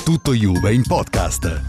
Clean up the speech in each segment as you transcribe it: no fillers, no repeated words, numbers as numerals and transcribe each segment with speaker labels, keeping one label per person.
Speaker 1: Tutto Juve in podcast.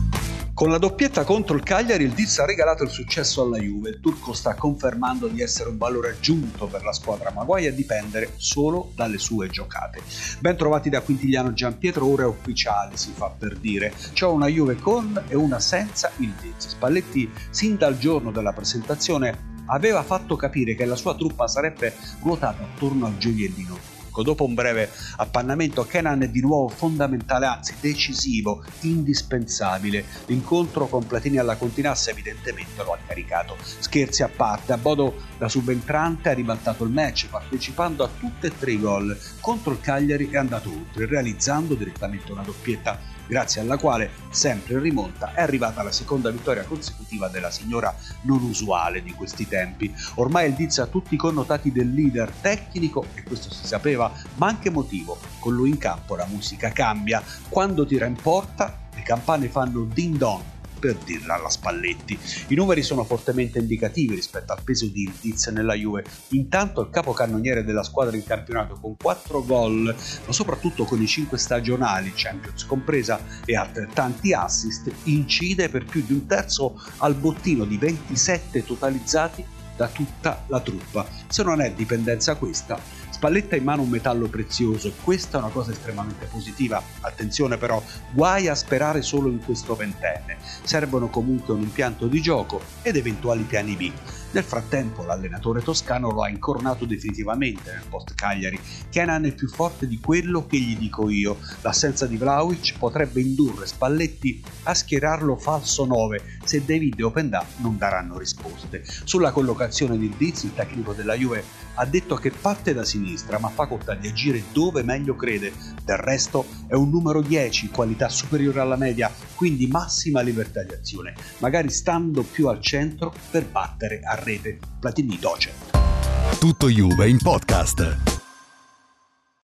Speaker 2: Con la doppietta contro il Cagliari, il Diz ha regalato il successo alla Juve. Il turco sta confermando di essere un valore aggiunto per la squadra, ma guai a dipendere solo dalle sue giocate. Ben trovati da Quintiliano Gianpietro, ora è ufficiale, si fa per dire. C'è una Juve con e una senza il Diz. Spalletti, sin dal giorno della presentazione, aveva fatto capire che la sua truppa sarebbe ruotata attorno al gioiellino. Dopo un breve appannamento, Kenan è di nuovo fondamentale, anzi decisivo, indispensabile. L'incontro con Platini alla Continassa evidentemente lo ha caricato. Scherzi a parte, a Bodo da subentrante ha ribaltato il match, partecipando a tutte e tre i gol. Contro il Cagliari è andato oltre, realizzando direttamente una doppietta, grazie alla quale, sempre in rimonta, è arrivata la seconda vittoria consecutiva della signora non usuale di questi tempi. Ormai il Diz ha tutti i connotati del leader tecnico, e questo si sapeva, ma anche emotivo. Con lui in campo la musica cambia. Quando tira in porta, le campane fanno din don, per dirla alla Spalletti. I numeri sono fortemente indicativi rispetto al peso di Diz nella Juve. Intanto il capocannoniere della squadra in campionato con 4 gol, ma soprattutto con i 5 stagionali, Champions compresa, e altrettanti assist, incide per più di un terzo al bottino di 27 totalizzati da tutta la truppa. Se non è dipendenza questa, Spalletti ha in mano un metallo prezioso, e questa è una cosa estremamente positiva. Attenzione però, guai a sperare solo in questo ventenne. Servono comunque un impianto di gioco ed eventuali piani B. Nel frattempo l'allenatore toscano lo ha incoronato definitivamente nel post Cagliari. Kenan è più forte di quello che gli dico io. L'assenza di Vlahovic potrebbe indurre Spalletti a schierarlo falso 9 se David e Openda non daranno risposte. Sulla collocazione di Diz, il tecnico della Juve ha detto che parte da sinistra, ma facoltà di agire dove meglio crede. Del resto è un numero 10, qualità superiore alla media, quindi massima libertà di azione, magari stando più al centro per battere a rete. Platini docet.
Speaker 1: Tutto Juve in podcast.